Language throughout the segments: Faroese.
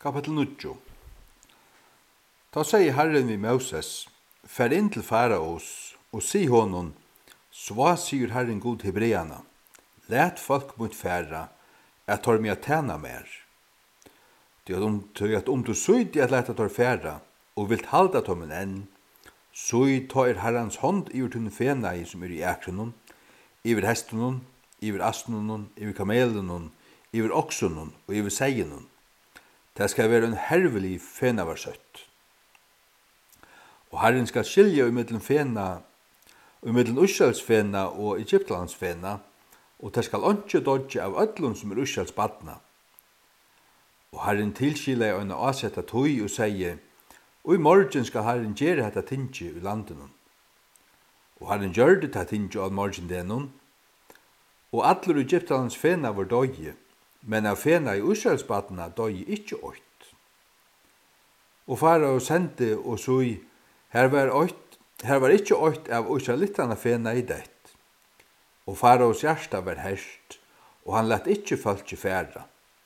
Kapitel 9. Da sier Herren vi Moses, fær inn til Faraos, og si honom, så sier Herren god Hebreana, let folk mot færa, at tar mig at tjena mer. Det at om du søyd at leta tar færa, og vilt halda tom en enn, søyd tar Herrens hånd iver tunne fenai som i ekrenon, iver hestenon, iver asnonon, iver kamelenon, iver oksonon og iver seienon. Det skal være en hervelig fenaversøtt. Og Herren skal skilja i middelen fena, i middelen Israelsfena og Egyptlandsfena, og det skal ikke dodge av ødlun som Israels badna. Og Herren tilskila i øyne avsetta tøy og sier, og i morgen skal Herren gjøre dette tingi i landenen. Og Herren gjør det dette tingi av morgen denon, og atler Egyptlandsfena var døye, men av fena i Israelsbadna døy ikkje ått. Og Farao sendte og sui, her var ikkje ått av Israelittana fena i dett. Og Faraos hjärsta var herst, og han lett ikkje falskje færa.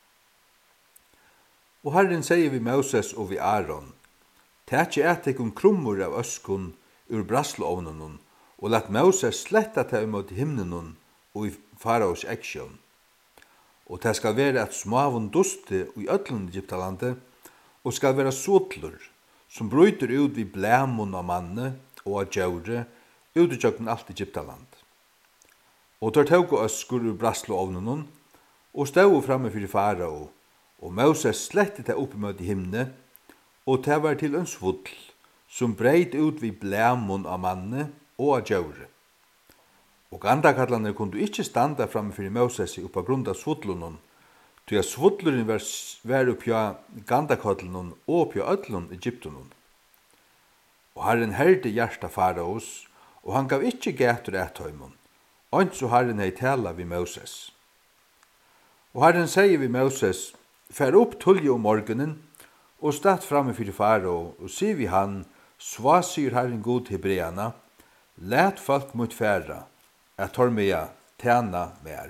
Og Herren sier vi Moses og vi Aaron, tætje etikon krummur av øskun ur braslovnunun, og lett Moses sletta ta imot himnenun og i Faraos eksjon. Og det skal være et smavun duste i öllun Egyptalande, og skal være sotlur, som bryter ut vid blæmun av manne og av djaure, ut i tjøkken alt Egyptaland. Og tar tåg og øskur ur braslovnunun, og stau framme fyrir Farao, og Moses slette det opp i møte himne, og det var til en svotl, som breit ut vid blæmun av manne og av djaure. Og gandakallane kundu ikkje standa framme fyrir Moses uppa grunda svotlunon, til at svotlurin var uppja gandakallunon og uppja öllun Egyptunon. Og Herren herdi hjarta Faraos, og han gav ikkje gætur ethøymon, og så Herren hei tala vi Moses. Og Herren sier vi Moses, fær opp tulje om morgenen, og stad framme fyrir Farao, og sier vi han, sva sier Herren god Hebreana, let folk mot færa, at tar meg tjena mer.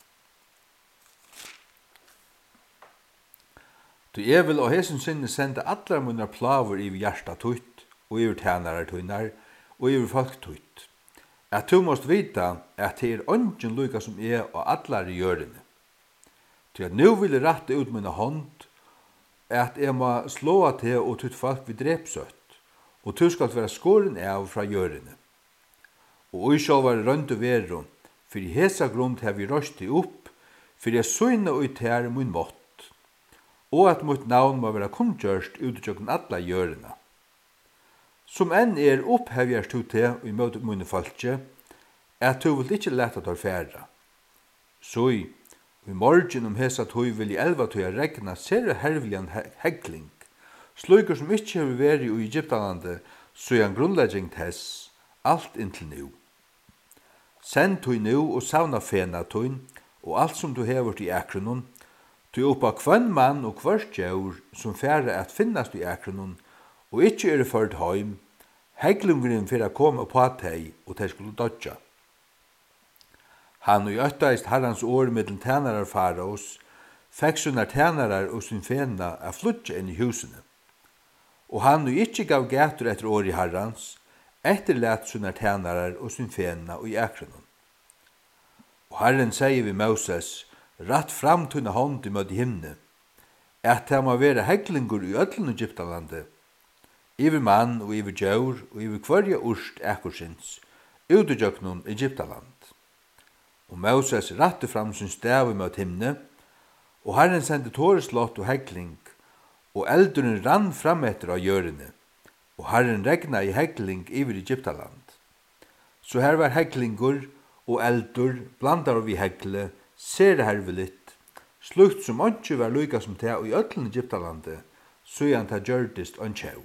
Du vil og hesen sinne sende alle munner plaver i hjersta tutt, og i tjenare tunnar, og i folk tutt. At du måst vita at det er ånden lykka som er og allar i gjørende. Til at nu vil jeg rette ut mine hånd, at jeg må slå til og tutt folk vi drepsøtt, og du skal være skåren av fra gjørende. Og i sjálvar røndu veru, fyrir hesa grund hef vi røsti opp, fyrir jeg søyna ut her mun mått, og at mot navn må være kunngjørst utgjøkken alla gjørena. Som enn er opphevjast ut til i møte munne falskje, at du vil ikkje leta tar færa. Så i morgen hesa tøy vil i 11 tøy regna ser hervlian hegling, slugur som ikkje hever veri i Egyptalande, så er en grunnlegging tess, alt inntil nu. Send tøy nu og savna fena tøyn, og alt som du hever i ekronon, tøy oppa kvann mann og kvart djaur som færa at finnast i ekronon, og ikkje er ført heim, heglungren fyrir a koma på teg, og teg skulle dodja. Han og øttaist herrans år middel tænarar Faraos, fekk sunnar tænarar og sin fena a flutja inn i husene. Og han og ikkje gav gætur etter år i herrans, etterlet sunnar tænarar og sin fena og i ekronon. Og Herren sier vi Moses, ratt fram tunna hånd i møte himne, at det må være heglingur i öllun Egyptalande, iver mann og iver djaur og iver kvarja urst ekorsins, utudjöknun Egyptaland. Og Moses ratte fram sin stav i møte himne, og Herren sendte tåreslott og hegling, og elduren rann fram etter av gjørene, og Herren regna i hegling iver Egyptaland. Så her var heglingur og eldur blandar av i hegle, ser hervelitt, slukt som ikke var lykka som det i öllun Egyptalande, så han ta gjørdist og tjau.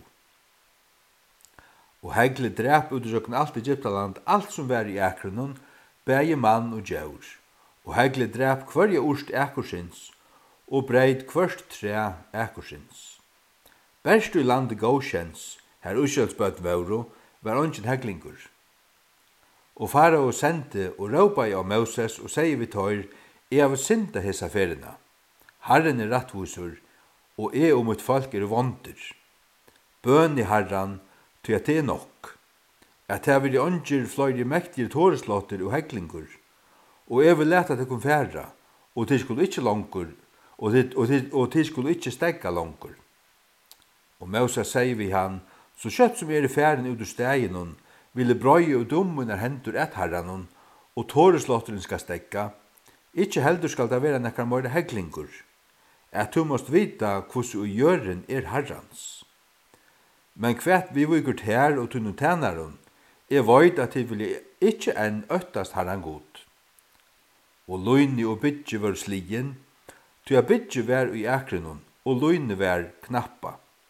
Og hegle drep utrykken alt Egyptaland, alt som var i ekronon, bæge mann og djaur. Og hegle drep kvarja urst ekorsins, og breid kvart tre ekorsins. Berst i landet Goshens, her Israelsbøtt vauro, var ongin heglingur. Og Farao sendte og råpa av Moses og sier vi tøyr, jeg har synda hesa ferina. Herren er rattvusur, og mitt folk vonder. Bøn i Herran, til at det nok. At jeg vil ånger flere mektige tåreslåtter og heglingur, og jeg vil lete det kom færa, og det skulle ikke langer, og det skulle ikke stegga langer. Og Moses sier vi han, så kjøtt som i færen ut ur stegen, ville brøye og dummen hendur et herran, og tåreslåtteren skal stegga, ikke heldur skal det være nekkar mer heglingur, at du måst vita hvordan u gjøren herrans. Men kvært vi vikurt her og tunnu tænaren, jeg veit at det vil ikke enn øttast herran god. Og løyni og bytje var slien, til jeg bytje var i akrenon, og løyni var knappa.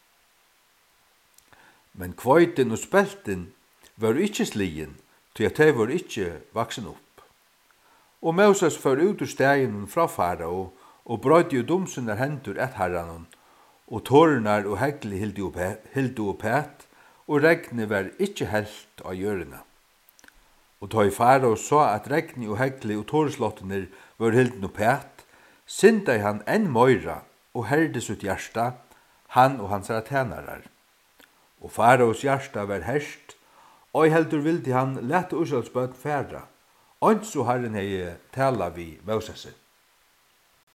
Men kvøyten og spelten var ikke slien, til at de var ikke vaksen opp. Og Moses fører ut ur stegen fra farao, og brøyde jo domsunar hendur et herranon, og tårnar og hegli hildu opp het, og regni var ikke helt av gjørene. Og da i farao så at regni og hegli og tårslåttene var hilden opp het, synda han enn møyra, og herde sitt hjärsta, han og hans tænarar. Og faraos hjärsta var herst, og heldur vildi han lette Israelsbøn færa, og så Herren hei tala vi Moses.